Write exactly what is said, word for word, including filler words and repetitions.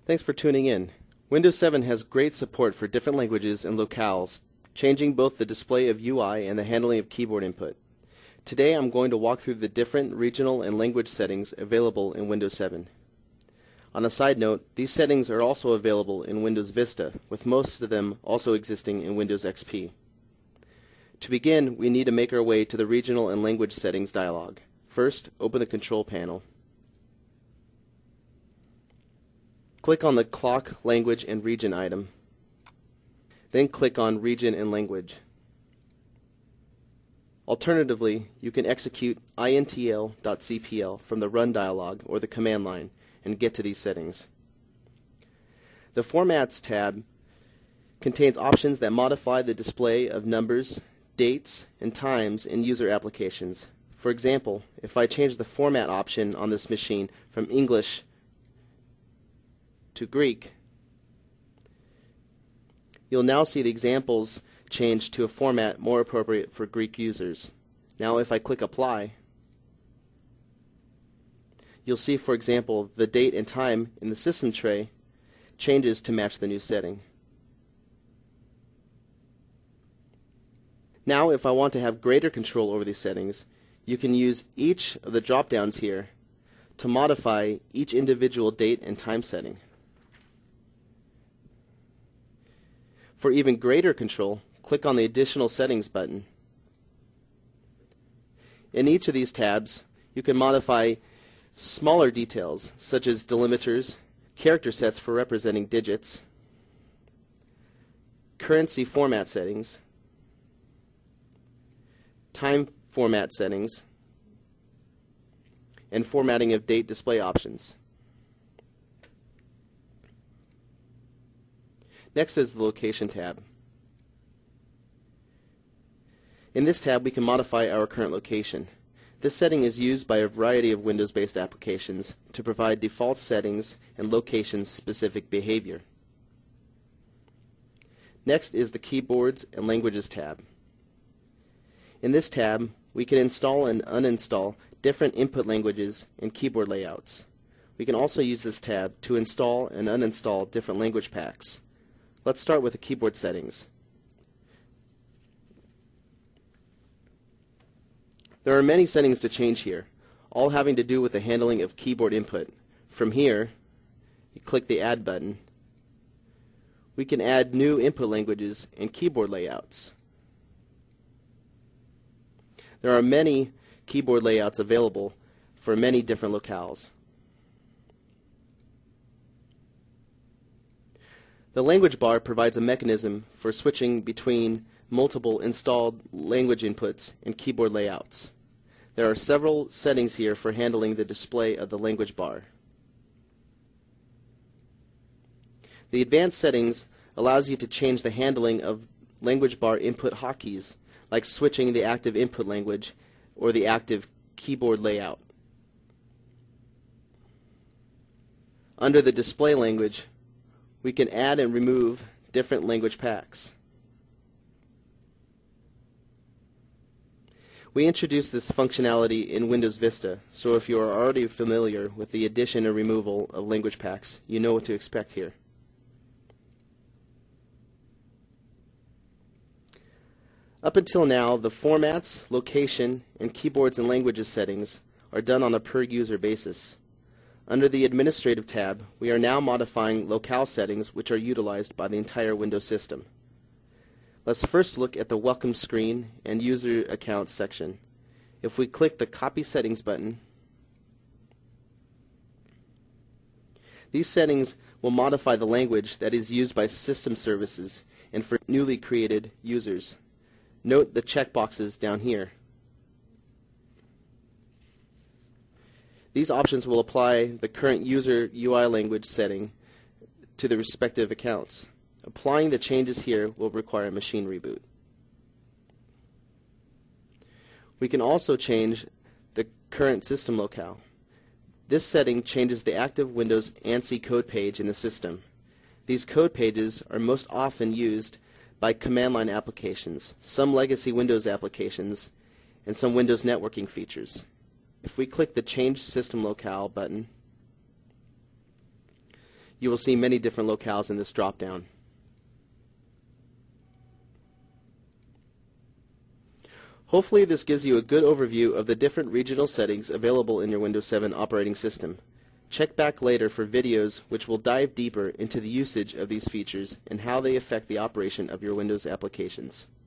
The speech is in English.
Thanks for tuning in. Windows seven has great support for different languages and locales, changing both the display of U I and the handling of keyboard input. Today I'm going to walk through the different regional and language settings available in Windows seven. On a side note, these settings are also available in Windows Vista, with most of them also existing in Windows X P. To begin, we need to make our way to the Regional and Language Settings dialog. First, open the Control Panel. Click on the Clock, Language, and Region item. Then click on Region and Language. Alternatively, you can execute intl dot c p l from the Run dialog or the command line and get to these settings. The Formats tab contains options that modify the display of numbers, dates, and times in user applications. For example, if I change the format option on this machine from English to Greek, you'll now see the examples change to a format more appropriate for Greek users. Now if I click Apply, you'll see, for example, the date and time in the system tray changes to match the new setting. Now if I want to have greater control over these settings, you can use each of the drop-downs here to modify each individual date and time setting. For even greater control, click on the Additional Settings button. In each of these tabs, you can modify smaller details, such as delimiters, character sets for representing digits, currency format settings, time format settings, and formatting of date display options. Next is the Location tab. In this tab, we can modify our current location. This setting is used by a variety of Windows-based applications to provide default settings and location-specific behavior. Next is the Keyboards and Languages tab. In this tab, we can install and uninstall different input languages and keyboard layouts. We can also use this tab to install and uninstall different language packs. Let's start with the keyboard settings. There are many settings to change here, all having to do with the handling of keyboard input. From here, you click the Add button. We can add new input languages and keyboard layouts. There are many keyboard layouts available for many different locales. The language bar provides a mechanism for switching between multiple installed language inputs and keyboard layouts. There are several settings here for handling the display of the language bar. The advanced settings allows you to change the handling of language bar input hotkeys, like switching the active input language or the active keyboard layout. Under the display language, we can add and remove different language packs. We introduced this functionality in Windows Vista, so if you are already familiar with the addition and removal of language packs, you know what to expect here. Up until now, the formats, location, and keyboards and languages settings are done on a per-user basis. Under the Administrative tab, we are now modifying locale settings which are utilized by the entire Windows system. Let's first look at the Welcome Screen and User Accounts section. If we click the Copy Settings button, these settings will modify the language that is used by system services and for newly created users. Note the checkboxes down here. These options will apply the current user U I language setting to the respective accounts. Applying the changes here will require a machine reboot. We can also change the current system locale. This setting changes the active Windows ANSI code page in the system. These code pages are most often used by command line applications, some legacy Windows applications, and some Windows networking features. If we click the Change System Locale button, You will see many different locales in this drop-down. Hopefully this gives you a good overview of the different regional settings available in your Windows seven operating system. Check back later for videos which will dive deeper into the usage of these features and how they affect the operation of your Windows applications.